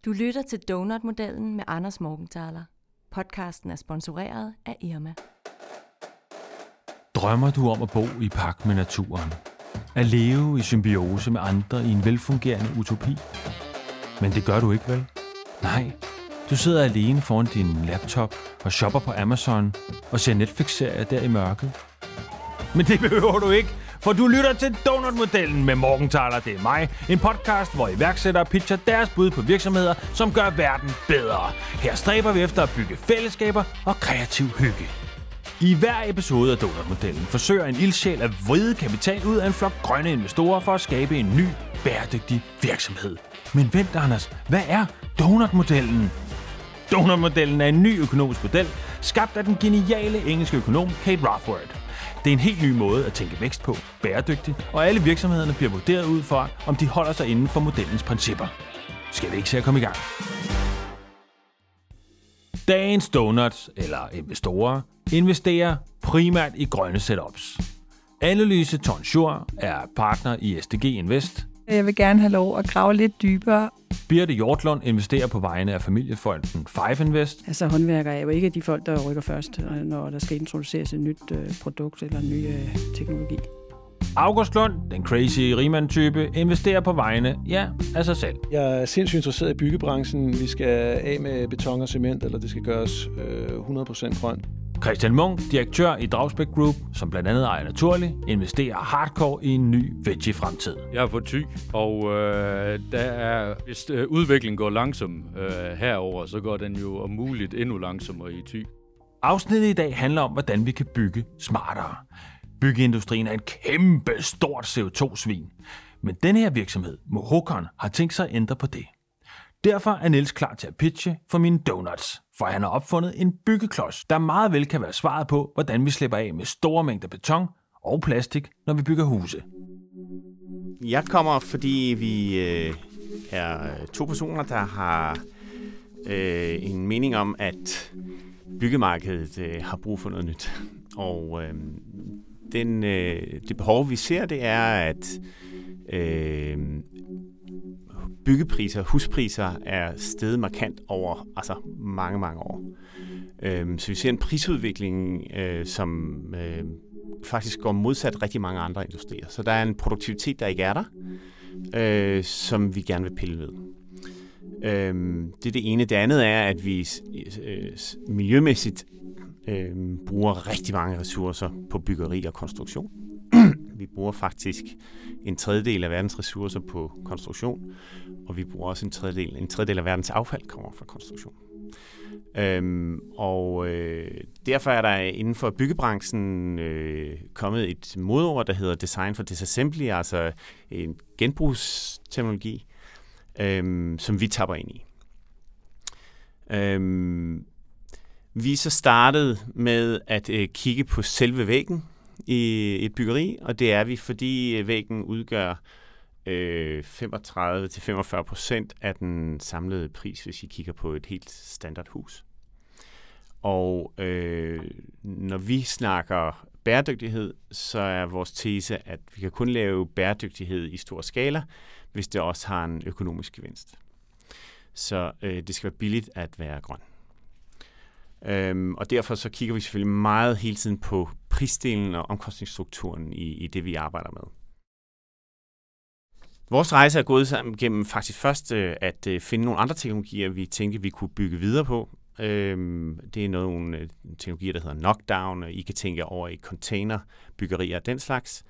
Du lytter til Donut-modellen med Anders Morgenthaler. Podcasten er sponsoreret af Irma. Drømmer du om at bo i pagt med naturen? At leve i symbiose med andre i en velfungerende utopi? Men det gør du ikke, vel? Nej, du sidder alene foran din laptop og shopper på Amazon og ser Netflix-serier der i mørket. Men det behøver du ikke, for du lytter til Donut-modellen med Morgenthaler. Det er mig, en podcast, hvor iværksættere pitcher deres bud på virksomheder, som gør verden bedre. Her stræber vi efter at bygge fællesskaber og kreativ hygge. I hver episode af Donut-modellen forsøger en ildsjæl at vride kapital ud af en flok grønne investorer for at skabe en ny, bæredygtig virksomhed. Men vent, Anders, hvad er Donut-modellen? Donut-modellen er en ny økonomisk model, skabt af den geniale engelske økonom Kate Raworth. Det er en helt ny måde at tænke vækst på, bæredygtigt, og alle virksomhederne bliver vurderet ud for, om de holder sig inden for modellens principper. Skal vi ikke se at komme i gang? Dagens donuts, eller investorer, investerer primært i grønne setups. Anne-Louise Thorn-Schur er partner i SDG Invest. Jeg vil gerne have lov at grave lidt dybere. Birte Hjortlund investerer på vegne af familiefonden Five Invest. Altså håndværkere er jo ikke de folk, der rykker først, når der skal introduceres et nyt produkt eller en ny teknologi. August Lund, den crazy rigmand-type, investerer på vegne, af sig selv. Jeg er sindssygt interesseret i byggebranchen. Vi skal af med beton og cement, eller det skal gøres 100% grønt. Christian Munk, direktør i Dragsbæk Group, som blandt andet ejer Naturlig, investerer hardcore i en ny veggie-fremtid. Jeg er for Thy, og hvis udviklingen går langsom herover, så går den jo om muligt endnu langsommere i Thy. Afsnittet i dag handler om, hvordan vi kan bygge smartere. Byggeindustrien er et kæmpe stort CO2-svin. Men denne her virksomhed, Mohokon, har tænkt sig at ændre på det. Derfor er Niels klar til at pitche for mine donuts, for han har opfundet en byggeklods, der meget vel kan være svaret på, hvordan vi slipper af med store mængder beton og plastik, når vi bygger huse. Jeg kommer, fordi vi er to personer, der har en mening om, at byggemarkedet har brug for noget nyt. Og det behov, vi ser, det er, at byggepriser, huspriser er steget markant over mange, mange år. Så vi ser en prisudvikling, som faktisk går modsat rigtig mange andre industrier. Så der er en produktivitet, der ikke er der, som vi gerne vil pille ved. Det er det ene. Det andet er, at vi miljømæssigt bruger rigtig mange ressourcer på byggeri og konstruktion. Vi bruger faktisk en tredjedel af verdens ressourcer på konstruktion, og vi bruger også en tredjedel af verdens affald kommer fra konstruktion. Derfor er der inden for byggebranchen kommet et modord, der hedder Design for Disassembly, altså en genbrugsteknologi, som vi tapper ind i. Vi er så startet med at kigge på selve væggen i et byggeri, og det er vi, fordi væggen udgør 35-45% af den samlede pris, hvis I kigger på et helt standard hus. Og når vi snakker bæredygtighed, så er vores tese, at vi kan kun lave bæredygtighed i stor skala, hvis det også har en økonomisk gevinst. Så det skal være billigt at være grøn. Og derfor så kigger vi selvfølgelig meget hele tiden på prisdelen og omkostningsstrukturen i det, vi arbejder med. Vores rejse er gået sammen gennem faktisk først at finde nogle andre teknologier, vi tænkte, vi kunne bygge videre på. Det er nogle teknologier, der hedder knockdown, og I kan tænke over i containerbyggerier og den slags.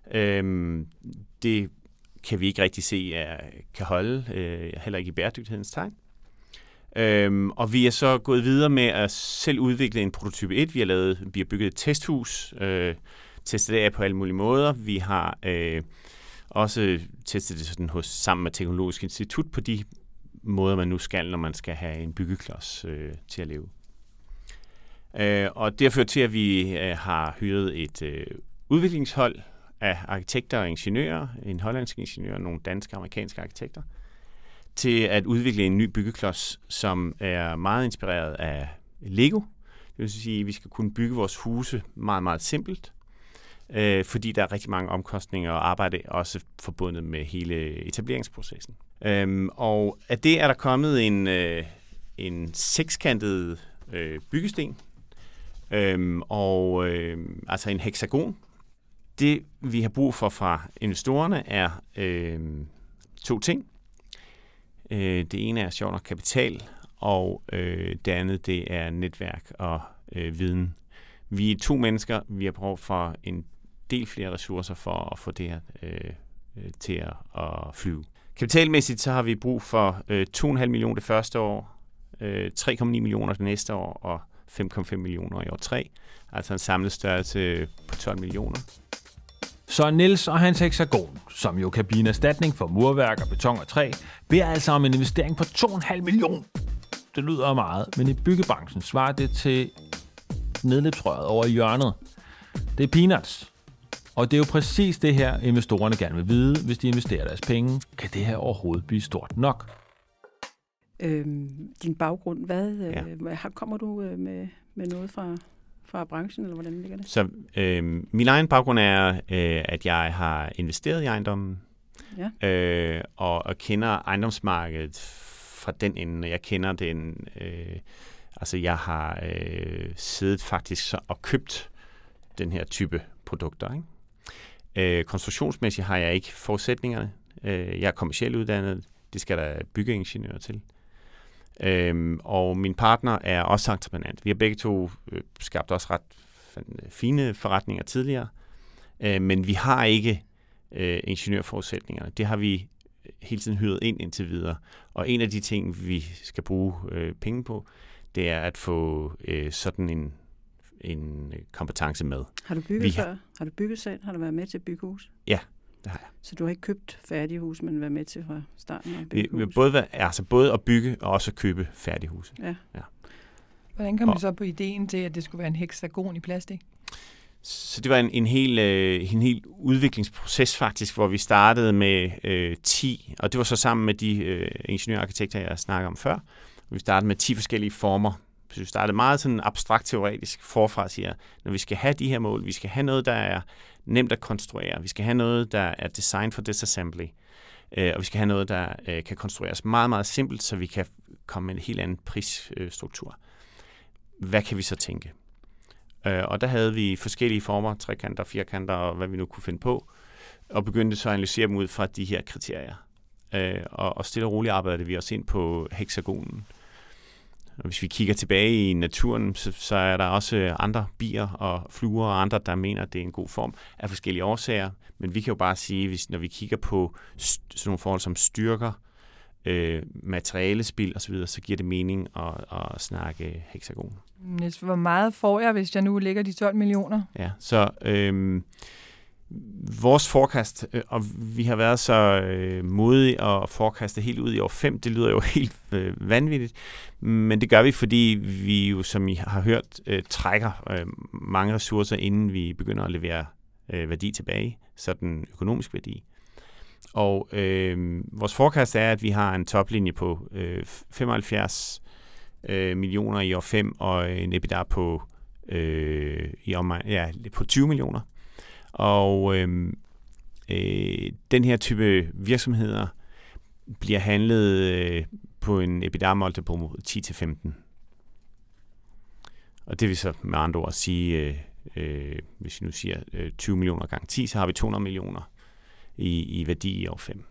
Det kan vi ikke rigtig se kan holde, heller ikke i bæredygtighedens tegn. Og vi er så gået videre med at selv udvikle en prototype 1. Vi har bygget et testhus, testet det af på alle mulige måder. Vi har også testet det sådan sammen med Teknologisk Institut på de måder, man nu skal, når man skal have en byggeklods til at leve. Og det har ført til, at vi har hyret et udviklingshold af arkitekter og ingeniører, en hollandsk ingeniør og nogle danske og amerikanske arkitekter, til at udvikle en ny byggeklods, som er meget inspireret af Lego. Det vil sige, at vi skal kunne bygge vores huse meget, meget simpelt, fordi der er rigtig mange omkostninger og arbejde også forbundet med hele etableringsprocessen. Og af det er der kommet en sekskantet byggesten, altså en hexagon. Det, vi har brug for fra investorerne, er 2 ting. Det ene er sjovt nok kapital, og det andet, det er netværk og viden. Vi er 2 mennesker, vi har brug for en del flere ressourcer for at få det her til at flyve. Kapitalmæssigt så har vi brug for 2,5 millioner det første år, 3,9 millioner det næste år og 5,5 millioner i år 3. Altså en samlet størrelse på 12 millioner. Så Niels og hans hexagon, som jo kan blive en erstatning for murværk og beton og træ, beder altså om en investering på 2,5 millioner. Det lyder meget, men i byggebranchen svarer det til nedløbsrøret over hjørnet. Det er peanuts. Og det er jo præcis det her, investorerne gerne vil vide, hvis de investerer deres penge. Kan det her overhovedet blive stort nok? Din baggrund, kommer du med noget fra branchen, eller hvordan ligger det? Så min egen baggrund er, at jeg har investeret i ejendommen, og kender ejendomsmarkedet fra den ende. Jeg kender den, jeg har siddet faktisk og købt den her type produkter, ikke? Konstruktionsmæssigt har jeg ikke forudsætningerne. Jeg er kommercielt uddannet. Det skal der byggeingeniører til. Og min partner er også entreprenant. Vi har begge to skabt også ret fine forretninger tidligere, men vi har ikke ingeniørforudsætningerne. Det har vi hele tiden hyret ind indtil videre. Og en af de ting, vi skal bruge penge på, det er at få sådan en kompetence med. Har du bygget før? Har du bygget selv? Har du været med til at bygge hus? Ja, det har jeg. Så du har ikke købt færdige hus, men været med til fra starten af at bygge hus? Både at bygge og også at købe færdige huse. Ja. Hvordan kom du så på ideen til, at det skulle være en hexagon i plastik? Så det var en hel udviklingsproces faktisk, hvor vi startede med 10, og det var så sammen med de ingeniørarkitekter, jeg snakkede om før. Vi startede med 10 forskellige former. Så vi startede meget sådan abstrakt teoretisk forfra, siger, når vi skal have de her mål, vi skal have noget, der er nemt at konstruere, vi skal have noget, der er design for disassembly, og vi skal have noget, der kan konstrueres meget, meget simpelt, så vi kan komme med en helt anden prisstruktur. Hvad kan vi så tænke? Og der havde vi forskellige former, trekanter, firkanter og hvad vi nu kunne finde på, og begyndte så at analysere dem ud fra de her kriterier. Og stille og roligt arbejdede vi os ind på hexagonen. Og hvis vi kigger tilbage i naturen, så er der også andre bier og fluer og andre, der mener, at det er en god form af forskellige årsager. Men vi kan jo bare sige, når vi kigger på sådan nogle forhold som styrker, materialespil osv., så giver det mening at snakke hexagon. Niels, hvor meget får jeg, hvis jeg nu lægger de 12 millioner? Ja, så vores forecast, og vi har været så modige at forekaste helt ud i år 5, det lyder jo helt vanvittigt, men det gør vi, fordi vi jo, som I har hørt, trækker mange ressourcer, inden vi begynder at levere værdi tilbage, sådan økonomisk værdi. Og vores forecast er, at vi har en toplinje på 75 millioner i år 5, og en EBITDA på, på 20 millioner. Og den her type virksomheder bliver handlet på en EBITDA-multiple på 10-15. Og det vil så med andre ord sige, hvis vi nu siger 20 millioner gange 10, så har vi 200 millioner i værdi i år 5.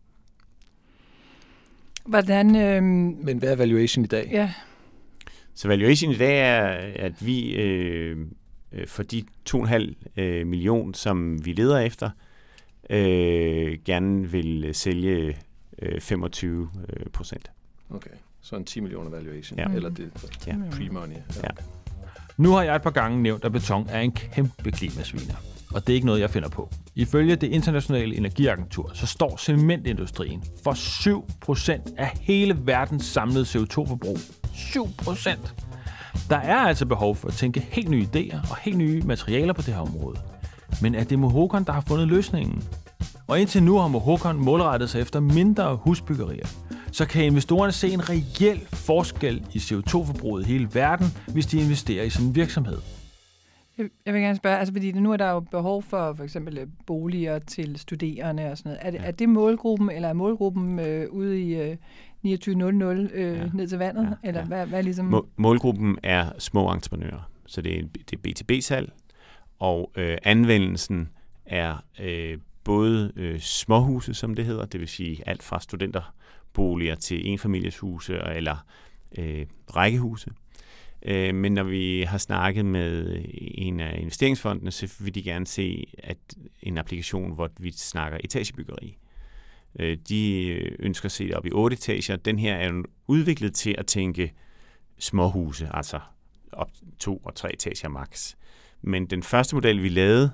Hvordan? Men hvad er valuation i dag? Ja. Så valuation i dag er, at vi for de 2,5 millioner, som vi leder efter, gerne vil sælge 25%. Okay, så en 10 millioner valuation, ja. Eller det pre-money. Ja. Nu har jeg et par gange nævnt, at beton er en kæmpe klimasviner. Og det er ikke noget, jeg finder på. Ifølge det internationale energiagentur, så står cementindustrien for 7% af hele verdens samlede CO2-forbrug. 7%! Der er altså behov for at tænke helt nye idéer og helt nye materialer på det her område. Men er det Mohokon, der har fundet løsningen? Og indtil nu har Mohokon målrettet sig efter mindre husbyggerier. Så kan investorerne se en reel forskel i CO2-forbruget i hele verden, hvis de investerer i sådan en virksomhed. Jeg vil gerne spørge, altså fordi nu er der jo behov for eksempel boliger til studerende og sådan noget. Er det målgruppen, eller er målgruppen ude i 2900 ned til vandet? Eller hvad ligesom? Målgruppen er små entreprenører, så det er B2B-salg, og anvendelsen er både småhuse, som det hedder, det vil sige alt fra studenterboliger til enfamilieshuse eller rækkehuse. Men når vi har snakket med en af investeringsfondene, så vil de gerne se at en applikation, hvor vi snakker etagebyggeri. De ønsker at se det op i 8 etager. Den her er udviklet til at tænke småhuse, altså op 2 og 3 etager max. Men den første model, vi lavede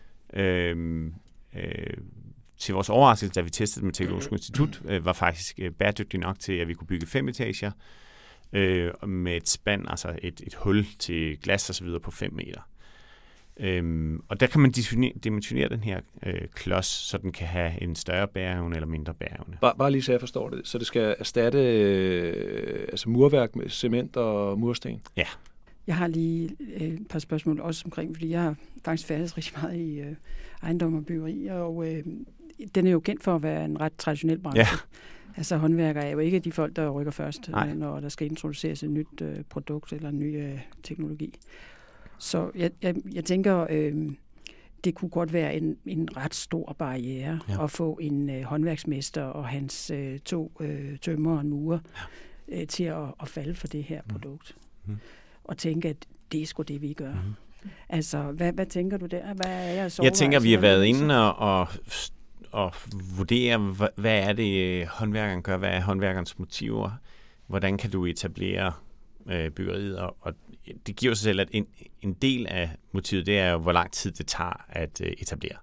til vores overraskelse, da vi testede med Teknologisk Institut, var faktisk bæredygtig nok til, at vi kunne bygge 5 etager med et spand, altså et hul til glas og så videre på 5 meter. Og der kan man dimensionere den her klods, så den kan have en større bæreevne eller mindre bæreevne. Bare lige så jeg forstår det. Så det skal erstatte altså murværk med cement og mursten? Ja. Jeg har lige et par spørgsmål også omkring, fordi jeg har faktisk færdes rigtig meget i ejendom og byggeri, og den er jo kendt for at være en ret traditionel branche. Ja. Altså håndværkere er jo ikke de folk, der rykker først, når der skal introduceres et nyt produkt eller en ny teknologi. Så jeg tænker, det kunne godt være en ret stor barriere at få en håndværksmester og hans 2 tømrer og en murer til at falde for det her produkt. Og tænke, at det er sgu det, vi gør. Altså, hvad tænker du der? Hvad er jeres overvejelse? Jeg tænker, vi har været inde og vurdere, hvad er det, håndværkeren gør? Hvad er håndværkerens motiver? Hvordan kan du etablere byggeriet? Og det giver sig selv, at en del af motivet, det er jo, hvor lang tid det tager at etablere.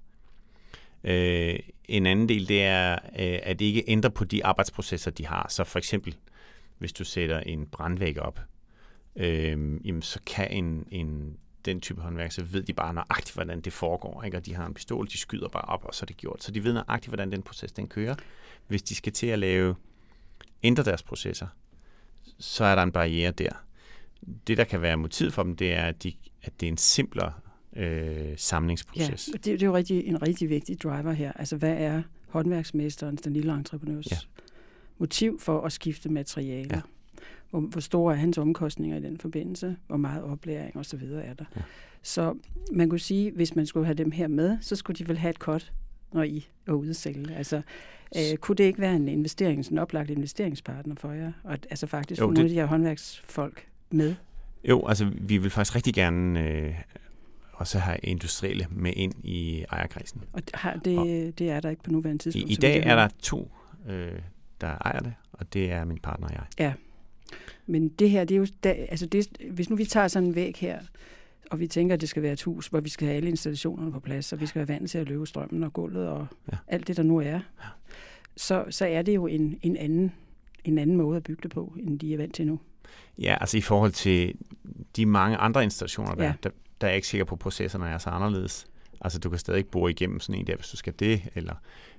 En anden del, det er at ikke ændre på de arbejdsprocesser, de har. Så for eksempel, hvis du sætter en brandvæg op, jamen, så kan den type håndværk, så ved de bare nøjagtigt, hvordan det foregår. Ikke? Og de har en pistol, de skyder bare op, og så er det gjort. Så de ved nøjagtigt, hvordan den proces den kører. Hvis de skal til at ændre deres processer, så er der en barriere der. Det, der kan være motivet for dem, det er, at det er en simplere samlingsproces. Ja, det er jo en rigtig vigtig driver her. Altså, hvad er håndværksmesterens, den lille entreprenørs motiv for at skifte materialer? Ja. Hvor store er hans omkostninger i den forbindelse? Hvor meget oplæring og så videre er der? Ja. Så man kunne sige, hvis man skulle have dem her med, så skulle de vel have et cut, når I er ude at sælge. Altså, kunne det ikke være en oplagt investeringspartner for jer? Og altså faktisk få nogle af de her håndværksfolk med? Jo, altså vi vil faktisk rigtig gerne også have industrielle med ind i ejerkredsen. Og det er der ikke på nuværende tidspunkt? I dag er der 2, der ejer det, og det er min partner og jeg. Ja. Men det her, det er jo, hvis nu vi tager sådan en væg her, og vi tænker, at det skal være et hus, hvor vi skal have alle installationerne på plads, og vi skal være vant til at løbe strømmen og gulvet og alt det, der nu er, så er det jo en anden måde at bygge det på, end de er vant til nu. Ja, altså i forhold til de mange andre installationer, der er jeg ikke sikker på, at processerne er så anderledes. Altså du kan stadig bore igennem sådan en der, hvis du skal det, eller...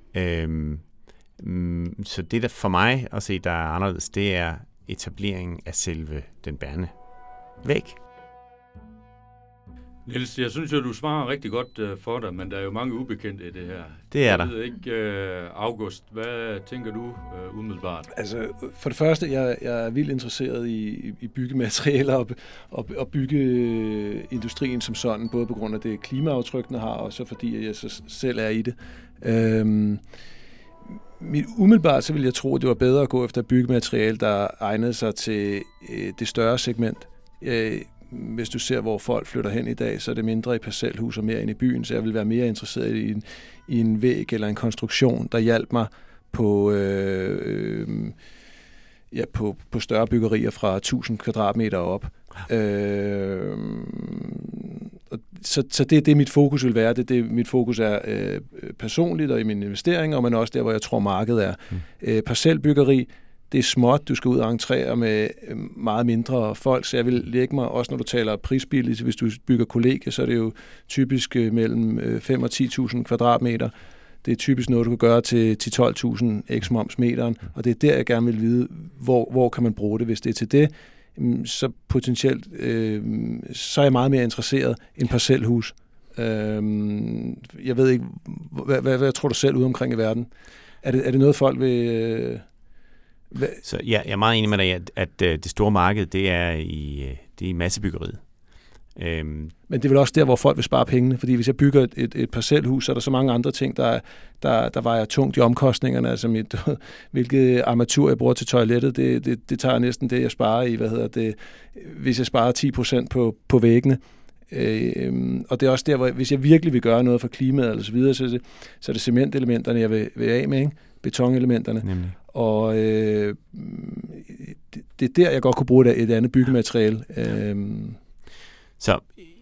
så det der for mig at se, der er anderledes, det er etableringen af selve den bærende væg. Niels, jeg synes jo, du svarer rigtig godt for dig, men der er jo mange ubekendte i det her. Det er der. Jeg ved ikke, August, hvad tænker du umiddelbart? Altså, for det første, jeg er vildt interesseret i byggematerialer og byggeindustrien som sådan, både på grund af det klimaaftryk, den har, og så fordi jeg så selv er i det. Umiddelbart så vil jeg tro, at det var bedre at gå efter byggemateriale, der egnede sig til det større segment. Hvis du ser, hvor folk flytter hen i dag, så er det mindre i parcelhus og mere ind i byen, så jeg vil være mere interesseret i en væg eller en konstruktion, der hjalp mig på større byggerier fra 1000 kvadratmeter op. Så det mit fokus vil være. Det mit fokus er personligt og i mine investeringer, men også der, hvor jeg tror markedet er. Parcelbyggeri, det er småt, du skal ud og entrere med meget mindre folk, så jeg vil lægge mig, også når du taler prisbilligt, hvis du bygger kollegie, så er det jo typisk mellem 5 og 10.000 kvadratmeter. Det er typisk noget, du kan gøre til 12.000 x-moms meteren, og det er der, jeg gerne vil vide, hvor kan man bruge det. Hvis det er til det, så potentielt, så er jeg meget mere interesseret end parcelhus. Jeg ved ikke, hvad tror du selv ude omkring i verden? Er det noget, folk vil... Så jeg er meget enig med dig, at det store marked, det er i massebyggeriet. Men det er vel også der, hvor folk vil spare pengene, fordi hvis jeg bygger et parcelhus, så er der så mange andre ting, der vejer tungt i omkostningerne, altså hvilket armatur jeg bruger til toilettet, det tager næsten det, jeg sparer i, hvis jeg sparer 10% på væggene. Og det er også der, hvor hvis jeg virkelig vil gøre noget for klimaet eller så videre, så er det cementelementerne, jeg vil af med, ikke? Betonelementerne. Nemlig. Og det er der, jeg godt kunne bruge et andet byggemateriale. Så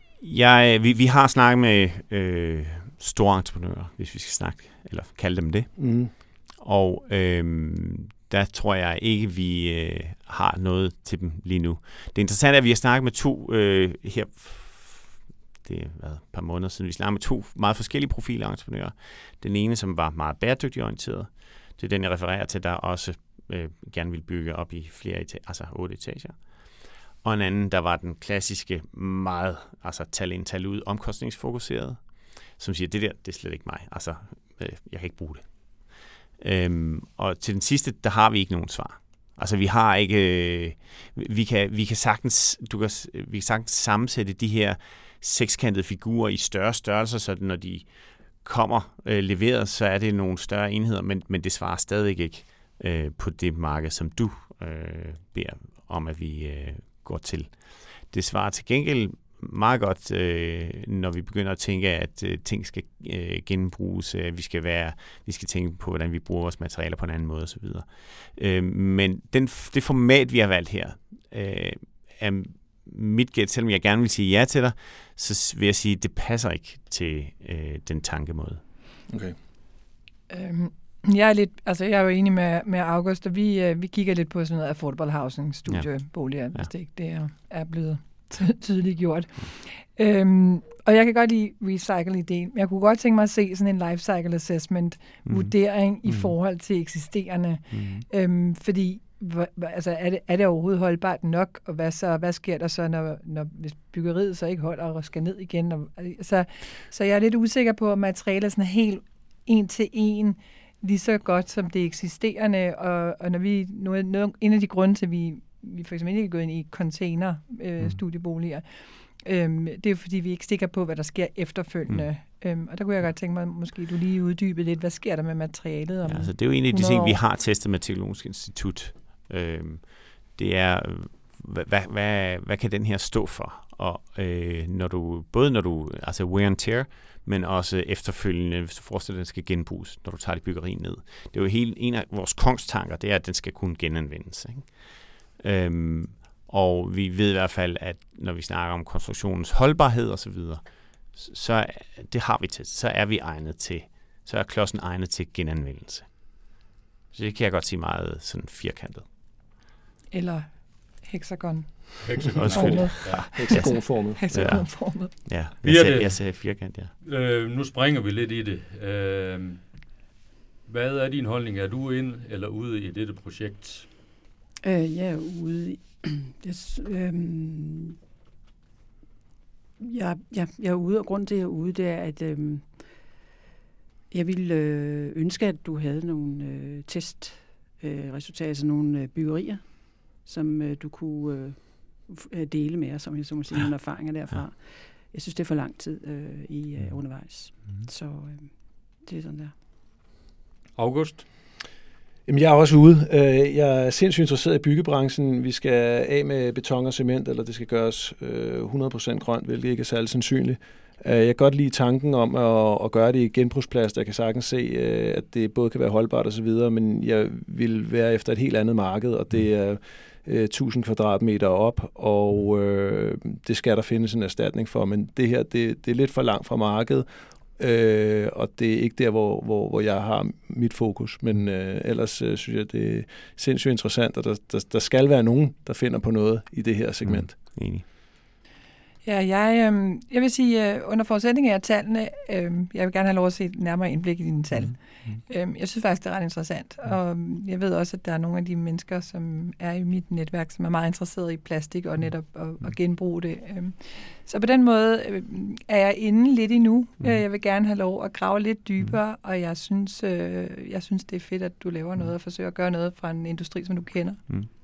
vi har snakket med store entreprenører, hvis vi skal snakke, eller kalde dem det. Mm. Og der tror jeg ikke, vi har noget til dem lige nu. Det interessante er, at vi har snakket med to her, det er et par måneder siden, vi snakkede med to meget forskellige profiler entreprenører. Den ene, som var meget bæredygtigt orienteret, det er den, jeg refererer til, der også gerne vil bygge op i flere altså 8 etager. Og en anden, der var den klassiske, meget tal ind, tal ud, omkostningsfokuseret, som siger, det er slet ikke mig. Altså, jeg kan ikke bruge det. Og til den sidste, der har vi ikke nogen svar. Altså, vi har ikke... Vi kan sagtens sammensætte de her sekskantede figurer i større størrelser, så når de kommer leveret, så er det nogle større enheder, men det svarer stadig ikke på det marked, som du beder om, at vi går til. Det svarer til gengæld meget godt, når vi begynder at tænke, at ting skal genbruges, vi skal tænke på, hvordan vi bruger vores materialer på en anden måde osv. Men det format, vi har valgt her, er mit gæt, selvom jeg gerne vil sige ja til dig, så vil jeg sige, at det passer ikke til den tankemåde. Okay. Jeg er jo enig med August, og vi kigger lidt på sådan noget affordable housing, studieboliger, hvis det ikke er blevet tydeligt gjort. Og jeg kan godt lide recycle-ideen, men jeg kunne godt tænke mig at se sådan en life cycle assessment vurdering i forhold til eksisterende, fordi er det overhovedet holdbart nok, og hvad sker der så, hvis byggeriet så ikke holder og skal ned igen? Så jeg er lidt usikker på, at materialet er sådan helt en til en, lige så godt som det eksisterende, og når en af de grunde til, vi for eksempel ikke er gået ind i container studieboliger, det er fordi, vi ikke stikker på, hvad der sker efterfølgende. Og der kunne jeg godt tænke mig, måske du lige uddybede lidt, hvad sker der med materialet? Altså, det er jo en af de ting, vi har testet med Teknologisk Institut. Det er, hvad kan den her stå for? Og når du altså wear and tear, men også efterfølgende, hvis du forestiller dig, at den skal genbruges, når du tager det byggeri ned. Det er jo en af vores kongstanker, det er, at den skal kunne genanvendes. Ikke? Og vi ved i hvert fald, at når vi snakker om konstruktionens holdbarhed osv., så det har vi til. Så er klodsen egnet til genanvendelse. Så det kan jeg godt sige meget sådan firkantet. Eller hexagon. Hexagonformet. Hexagonformet. Ja, jeg sagde firkant, ja. Nu springer vi lidt i det. Hvad er din holdning? Er du ind eller ude i dette projekt? Jeg er ude i... Jeg er ude, og grunden til, at jeg er ude, det er, at jeg ville ønske, at du havde nogle testresultater, altså nogle byggerier, som du kunne dele med os, som jeg så må sige, nogle erfaringer derfra. Ja. Jeg synes, det er for lang tid undervejs. Så det er sådan der. August? Jamen, jeg er også ude. Jeg er sindssygt interesseret i byggebranchen. Vi skal af med beton og cement, eller det skal gøres 100% grønt, hvilket ikke er særlig sandsynligt. Jeg kan godt lide tanken om at gøre det i genbrugsplast. Jeg kan sagtens se, at det både kan være holdbart og så videre, men jeg vil være efter et helt andet marked, og det er 1000 kvadratmeter op, og det skal der findes en erstatning for. Men det her, det er lidt for langt fra markedet, og det er ikke der, hvor jeg har mit fokus. Men ellers synes jeg, det er sindssygt interessant, og der skal være nogen, der finder på noget i det her segment. Enig. Ja, jeg vil sige, under forudsætning af tallene, jeg vil gerne have lov at se et nærmere indblik i dine tal. Jeg synes faktisk, det er ret interessant, og jeg ved også, at der er nogle af de mennesker, som er i mit netværk, som er meget interesserede i plastik og netop at genbruge det. Så på den måde er jeg inde lidt endnu. Jeg vil gerne have lov at grave lidt dybere, og jeg synes, det er fedt, at du laver noget og forsøger at gøre noget fra en industri, som du kender.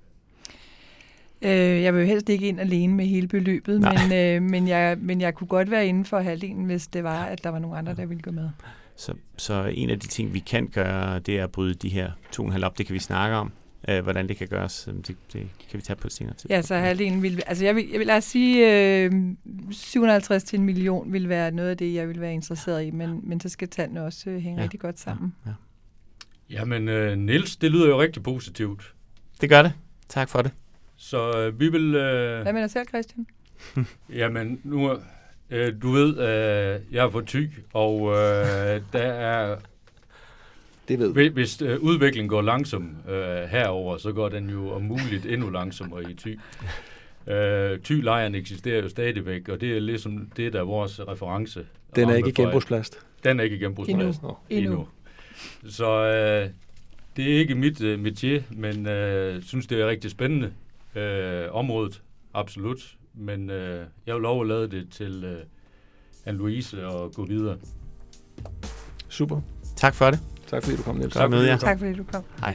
Jeg vil jo helst ikke ind alene med hele beløbet, men jeg kunne godt være inden for halvdelen, hvis det var, at der var nogle andre, der ville gå med. Så en af de ting, vi kan gøre, det er at bryde de her 2,5 op. Det kan vi snakke om. Hvordan det kan gøres, det kan vi tage på et senere tidspunkt. Ja, så halvdelen vil... Altså jeg vil lade sige, 750 til 1 million vil være noget af det, jeg vil være interesseret i, men så skal tallene også hænge rigtig godt sammen. Jamen, Niels, det lyder jo rigtig positivt. Det gør det. Tak for det. Så vi vil... Hvad med dig selv, Christian? Jamen, nu... du ved, jeg er for tyk, og der er... Det ved. Hvis udviklingen går langsom herover, så går den jo om muligt endnu langsommere i Thy. Thy-lejren eksisterer jo stadigvæk, og det er ligesom det, der er vores reference. Den er ikke genbrugsplast? Den er ikke genbrugsplast. Endnu. Så det er ikke mit métier, men synes, det er rigtig spændende området, absolut. Men jeg vil overlade det til Anne-Louise og gå videre. Super. Tak for det. Tak fordi du kom, Niels. Tak fordi du kom. Hej.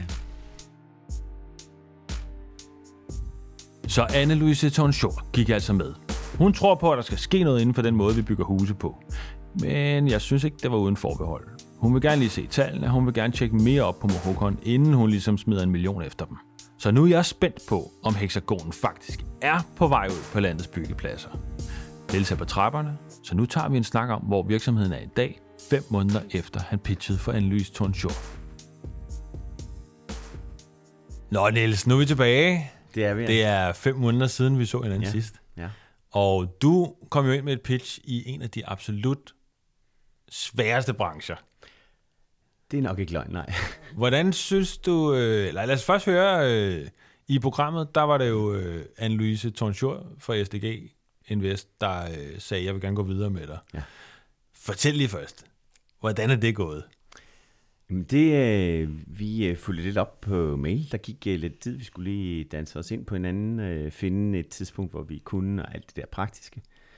Så Anne-Louise Tonsjord gik altså med. Hun tror på, at der skal ske noget inden for den måde, vi bygger huse på. Men jeg synes ikke, det var uden forbehold. Hun vil gerne lige se tallene, og hun vil gerne tjekke mere op på Mohokon, inden hun ligesom smider 1 million efter dem. Så nu er jeg spændt på, om hexagonen faktisk er på vej ud på landets byggepladser. Niels er på trapperne, så nu tager vi en snak om, hvor virksomheden er i dag, 5 måneder efter han pitchede for Anne-Louise Tonsjord. Nå Niels, nu er vi tilbage. Det er vi. Det er 5 måneder siden, vi så hinanden sidst. Ja. Og du kom jo ind med et pitch i en af de absolut sværeste brancher. Det er nok ikke løgn, nej. Hvordan synes du... lad os først høre, i programmet, der var det jo Anne-Louise Tonsjord fra SDG Invest, der sagde, jeg vil gerne gå videre med dig. Ja. Fortæl lige først, hvordan er det gået? Vi fulgte lidt op på mail. Der gik lidt tid. Vi skulle lige danse os ind på hinanden, finde et tidspunkt, hvor vi kunne, og alt det der praktiske.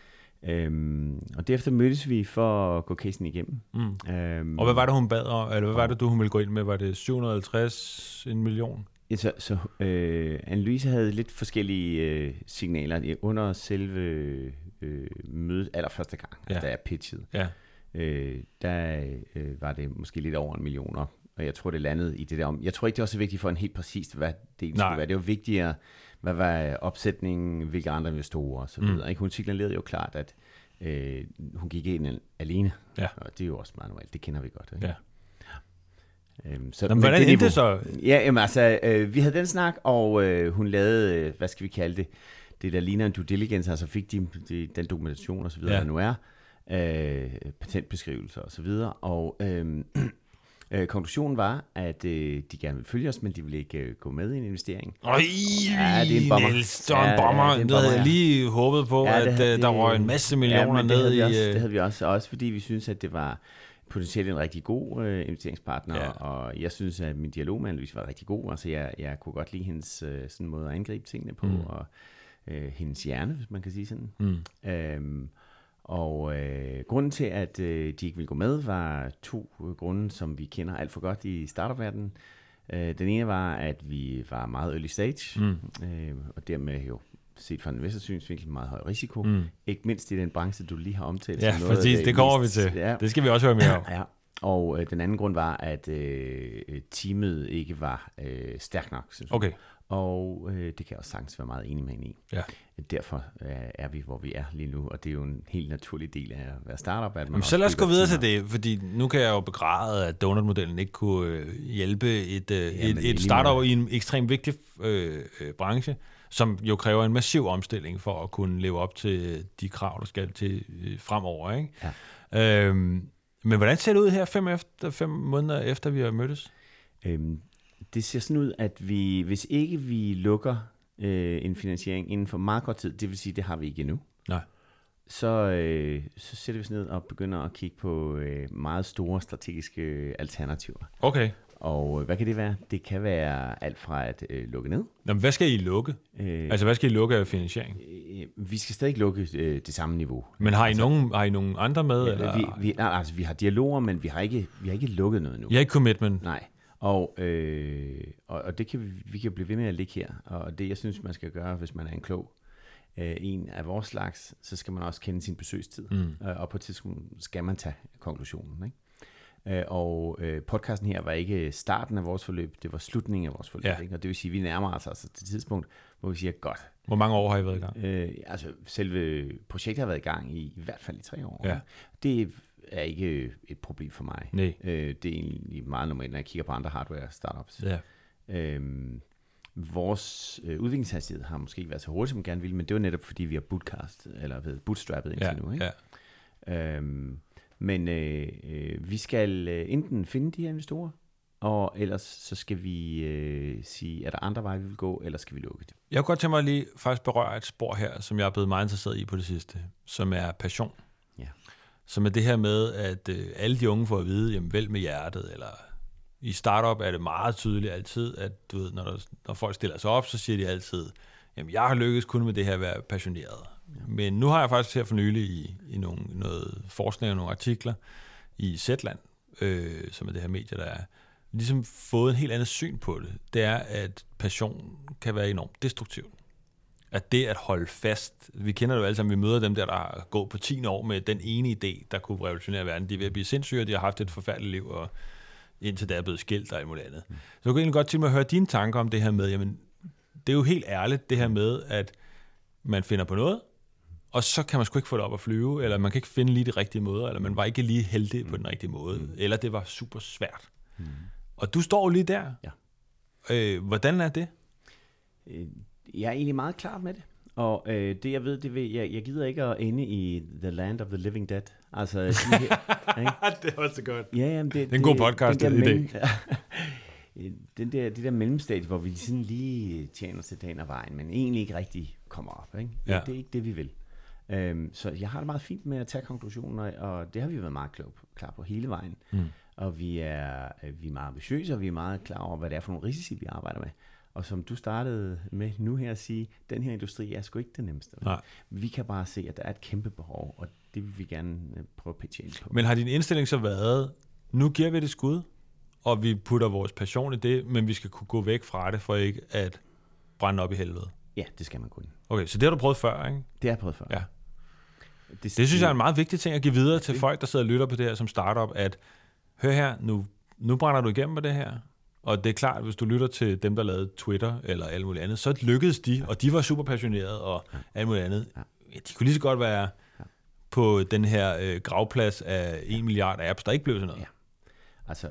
Og derefter mødtes vi for at gå casen igennem. Og hvad var det, hun bad om? Eller hvad var det, hun ville gå ind med? Var det 750, 1 million? Ja, så Anne-Louise havde lidt forskellige signaler under selve mødet allerførste gang, da jeg pitchede. Ja. Der var det måske lidt over 1 million, og jeg tror, det landede i det der om. Jeg tror ikke, det var så vigtigt for en helt præcist, hvad det skulle være. Det var vigtigere, hvad var opsætningen, hvilke andre investorer og så videre. Hun signalerede jo klart, at hun gik ind alene, og det er jo også meget normalt. Det kender vi godt. Ikke? Ja. Hvordan endte det så? Ja, jamen, altså, vi havde den snak, og hun lavede, hvad skal vi kalde det, det der ligner en due diligence, altså fik den dokumentation og så videre, der nu er, patentbeskrivelser og så videre, og konklusionen var, at de gerne ville følge os, men de ville ikke gå med i en investering. Det er en bomber. Niels, det var en bomber. Det havde jeg lige håbet på, at der var en masse millioner ned i... Det havde vi også fordi vi synes, at det var potentielt en rigtig god investeringspartner, og jeg synes, at min dialog med Anne-Louise var rigtig god. Altså, jeg kunne godt lide hendes sådan måde at angribe tingene på, og hendes hjerne, hvis man kan sige sådan. Og grunden til, at de ikke ville gå med, var 2 grunde, som vi kender alt for godt i startup-verdenen. Den ene var, at vi var meget early stage, og dermed jo set fra en investorsynsvinkel meget høj risiko. Ikke mindst i den branche, du lige har omtalt. Ja, præcis. Det kommer vi til. Ja. Det skal vi også høre mere om. Ja. Og den anden grund var, at teamet ikke var stærkt nok, synes jeg. Okay. Og det kan jeg også sagtens være meget enig med hende i. Ja. Derfor er vi, hvor vi er lige nu, og det er jo en helt naturlig del af at være startup. At man så lad os gå videre til det, fordi nu kan jeg jo begræde, at donut-modellen ikke kunne hjælpe et startup i en ekstremt vigtig branche, som jo kræver en massiv omstilling for at kunne leve op til de krav, der skal til fremover. Ikke? Ja. Men hvordan ser det ud her 5 måneder efter, vi har mødtes? Det ser sådan ud, at hvis ikke vi lukker en finansiering inden for meget kort tid, det vil sige, det har vi ikke endnu. Nej. så sætter vi os ned og begynder at kigge på meget store strategiske alternativer. Okay. Og hvad kan det være? Det kan være alt fra at lukke ned. Jamen, hvad skal I lukke? Hvad skal I lukke af finansiering? Vi skal stadig lukke det samme niveau. Men har I nogen andre med? Eller? Vi har dialoger, men vi har ikke lukket noget nu. I har ikke commitment? Nej. Og det kan vi kan blive ved med at ligge her. Og det, jeg synes, man skal gøre, hvis man er en klog en af vores slags, så skal man også kende sin besøgstid. Og på et tidspunkt skal man tage konklusionen, ikke? Og podcasten her var ikke starten af vores forløb, det var slutningen af vores forløb. Ja. Ikke? Og det vil sige, at vi nærmer os altså til et tidspunkt, hvor vi siger, godt. Hvor mange år har I været i gang? Selve projektet har været i gang i hvert fald i 3 år. Ja. Det er ikke et problem for mig. Nej. Det er egentlig meget normalt, når jeg kigger på andre hardware-startups. Ja. Vores udviklingshastighed har måske ikke været så hurtigt, som man gerne ville, men det var netop, fordi vi har bootstrappet indtil nu. Ikke? Ja. Men vi skal enten finde de her investorer, og ellers så skal vi sige, er der andre veje, vi vil gå, eller skal vi lukke det? Jeg kunne godt tænke mig lige faktisk berøre et spor her, som jeg er blevet meget interesseret i på det sidste, som er passion. Ja. Som er det her med, at alle de unge får at vide, jamen vælg med hjertet, eller i startup er det meget tydeligt altid, at du ved, når folk stiller sig op, så siger de altid, jamen jeg har lykkes kun med det her at være passioneret. Ja. Men nu har jeg faktisk her for nylig i noget forskning og nogle artikler i Zetland, som er det her medie, der er, ligesom fået en helt andet syn på det. Det er, at passion kan være enormt destruktivt. At det at holde fast, vi kender det jo alle sammen, vi møder dem der har gået på 10 år med den ene idé, der kunne revolutionere verden. De er ved at blive sindssyge, de har haft et forfærdeligt liv, og indtil der er blevet skilt og alt muligt andet. Så jeg kunne egentlig godt tænke mig at høre dine tanker om det her med, jamen, det er jo helt ærligt, det her med, at man finder på noget, og så kan man sgu ikke få det op at flyve, eller man kan ikke finde lige de rigtige måder, eller man var ikke lige heldig på den rigtige måde, eller det var super svært. Og du står jo lige der. Ja. Hvordan er det? Jeg er egentlig meget klar med det. Og det jeg ved, jeg gider ikke at ende i The Land of the Living Dead. Altså, her, det er også godt. Ja, jamen, det er en god podcast, det der mellemstadie, hvor vi sådan lige tjener til dagen og vejen, men egentlig ikke rigtig kommer op. Ikke? Ja. Det er ikke det, vi vil. Så jeg har det meget fint med at tage konklusioner, og det har vi været meget klar på hele vejen. Og vi er meget ambitiøse, og vi er meget klar over, hvad det er for nogle risici, vi arbejder med. Og som du startede med nu her at sige, den her industri er sgu ikke det nemmeste. Nej. Vi kan bare se, at der er et kæmpe behov, og det vil vi gerne prøve at pitche ind på. Men har din indstilling så været, nu giver vi det skud, og vi putter vores passion i det, men vi skal kunne gå væk fra det, for ikke at brænde op i helvede? Ja, det skal man kunne. Okay, så det har du prøvet før, ikke? Det har jeg prøvet før. Ja. Det synes jeg er en meget vigtig ting at give videre til folk, der sidder og lytter på det her som startup, at hør her, nu brænder du igennem på det her. Og det er klart, hvis du lytter til dem, der lavede Twitter eller alt muligt andet, så lykkedes de, og de var super passionerede og alt muligt andet. Ja, de kunne lige så godt være på den her gravplads af 1 milliard apps, der ikke blev sådan noget. Ja. Altså,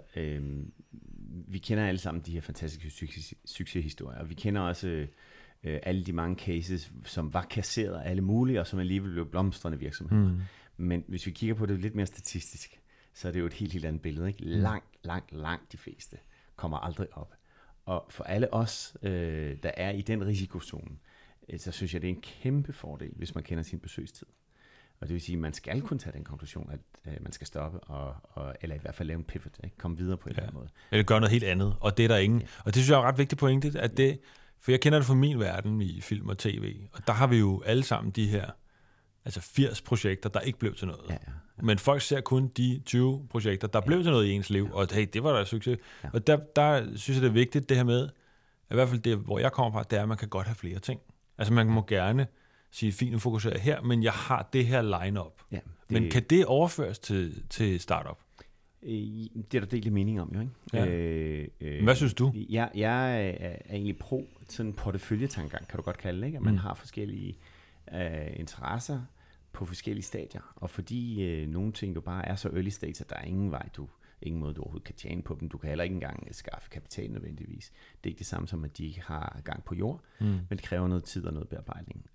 vi kender alle sammen de her fantastiske succeshistorier, og vi kender også alle de mange cases, som var kasseret af alle mulige, og som alligevel blev blomstrende virksomheder. Men hvis vi kigger på det lidt mere statistisk, så er det jo et helt andet billede. Ikke? Langt de fleste kommer aldrig op. Og for alle os, der er i den risikozone, så synes jeg, det er en kæmpe fordel, hvis man kender sin besøgstid. Og det vil sige, at man skal kunne tage den konklusion, at man skal stoppe, eller i hvert fald lave en pivot, ikke? Komme videre på en eller anden måde. Eller gøre noget helt andet, og det er der ingen. Ja. Og det synes jeg er ret vigtigt pointe, at det, for jeg kender det fra min verden i film og tv, og der har vi jo alle sammen de her, altså 80 projekter, der ikke blev til noget. Ja. Men folk ser kun de 20 projekter, der blev til noget i ens liv, og hey, det var da succes. Ja. Og der synes jeg, det er vigtigt, det her med, i hvert fald det, hvor jeg kommer fra, det er, at man kan godt have flere ting. Altså man må gerne sige, fint, nu fokuserer jeg her, men jeg har det her line-up. Ja, men kan det overføres til startup? Det er der delt mening om, jo, ikke? Ja. Hvad synes du? Jeg er egentlig pro sådan en porteføljetankegang, kan du godt kalde det, ikke? At man har forskellige interesser på forskellige stadier, og fordi nogle ting jo bare er så early stage, at der er ingen måde, du overhovedet kan tjene på dem. Du kan heller ikke engang skaffe kapital nødvendigvis. Det er ikke det samme som, at de ikke har gang på jord, men det kræver noget tid og noget bearbejdning.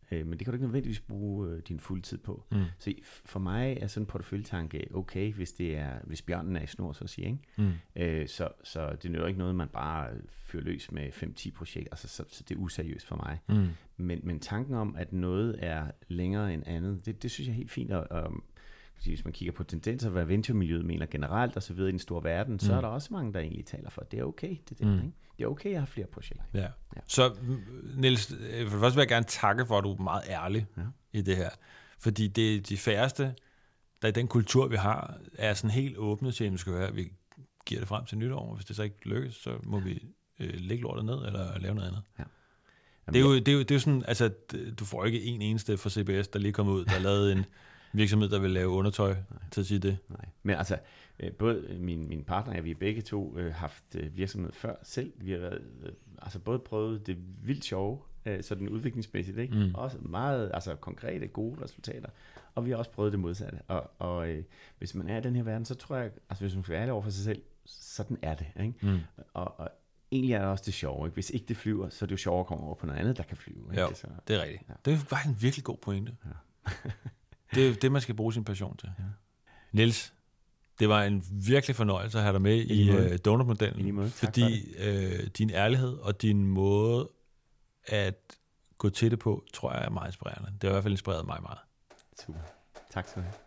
men det kan du ikke nødvendigvis bruge din fuldtid på. Så for mig er sådan en porteføljetanke okay, hvis bjørnen er i snor, så at sige. Ikke? Så det nytter ikke noget, man bare fyrer løs med 5-10 projekter, så det er useriøst for mig. Men tanken om, at noget er længere end andet, det synes jeg er helt fint, og hvis man kigger på tendenser, hvad venturemiljøet mener generelt og så videre i den store verden, så er der også mange, der egentlig taler for, at det er okay. Det er okay at have flere projekter. Ja. Så Niels, for det første vil jeg gerne takke for, at du er meget ærlig i det her. Fordi det er de færreste, der i den kultur, vi har, er sådan helt åbne til, at vi skal høre, at vi giver det frem til nytår, og hvis det så ikke lykkes, så må vi lægge lortet ned eller lave noget andet. Ja. Det er jo sådan, altså, du får ikke en eneste fra CBS, der lige kommer ud, der har lavet en virksomhed, der vil lave undertøj, til at sige det. Nej. Men altså, både min partner og vi begge to haft virksomhed før selv. Vi har været, altså både prøvet det vildt sjove, sådan udviklingsmæssigt, ikke? Også meget konkrete, gode resultater. Og vi har også prøvet det modsatte. Og hvis man er i den her verden, så tror jeg, altså hvis man skal være ærlig over for sig selv, sådan er det, ikke? Og egentlig er det også det sjove, ikke? Hvis ikke det flyver, så er det jo sjovere at komme over på noget andet, der kan flyve. Ikke? Jo, det er rigtigt. Ja. Det er faktisk en virkelig god pointe. Ja. Det er det, man skal bruge sin passion til. Ja. Niels, det var en virkelig fornøjelse at have dig med i donutmodellen, fordi din ærlighed og din måde at gå til det på, tror jeg er meget inspirerende. Det har i hvert fald inspireret mig meget. Super. Tak skal du have.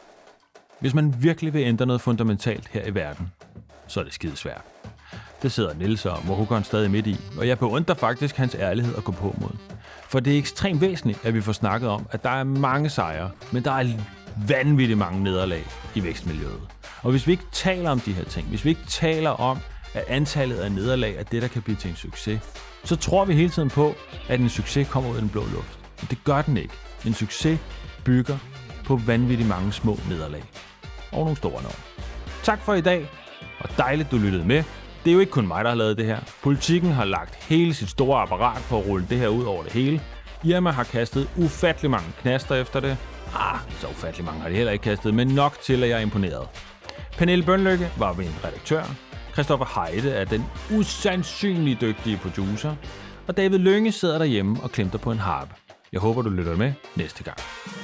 Hvis man virkelig vil ændre noget fundamentalt her i verden, så er det skidesvært. Det sidder Niels og Mohukon stadig midt i, og jeg beundrer faktisk hans ærlighed at gå på mod. For det er ekstremt væsentligt, at vi får snakket om, at der er mange sejre, men der er vanvittigt mange nederlag i vækstmiljøet. Og hvis vi ikke taler om de her ting, hvis vi ikke taler om, at antallet af nederlag er det, der kan blive til en succes, så tror vi hele tiden på, at en succes kommer ud af den blå luft. Men det gør den ikke. En succes bygger på vanvittigt mange små nederlag. Og nogle store nok. Tak for i dag, og dejligt, du lyttede med. Det er jo ikke kun mig, der har lavet det her. Politikken har lagt hele sit store apparat på at rulle det her ud over det hele. Irma har kastet ufattelig mange knaster efter det. Så ufattelig mange har de heller ikke kastet, men nok til, at jeg er imponeret. Pernille Bønlykke var min redaktør. Christoffer Heide er den usandsynligt dygtige producer. Og David Lynge sidder derhjemme og klemter på en harpe. Jeg håber, du lytter med næste gang.